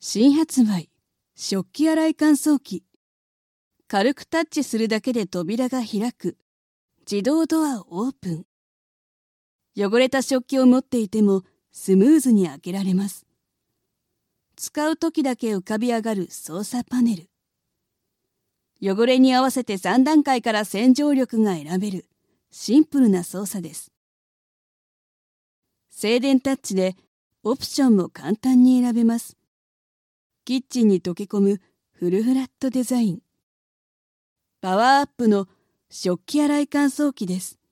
新発売、食器洗い乾燥機。軽くタッチするだけで扉が開く。自動ドアオープン。汚れた食器を持っていてもスムーズに開けられます。使う時だけ浮かび上がる操作パネル。汚れに合わせて3段階から洗浄力が選べるシンプルな操作です。静電タッチでオプションも簡単に選べます。キッチンに溶け込むフルフラットデザイン。パワーアップの食器洗い乾燥機です。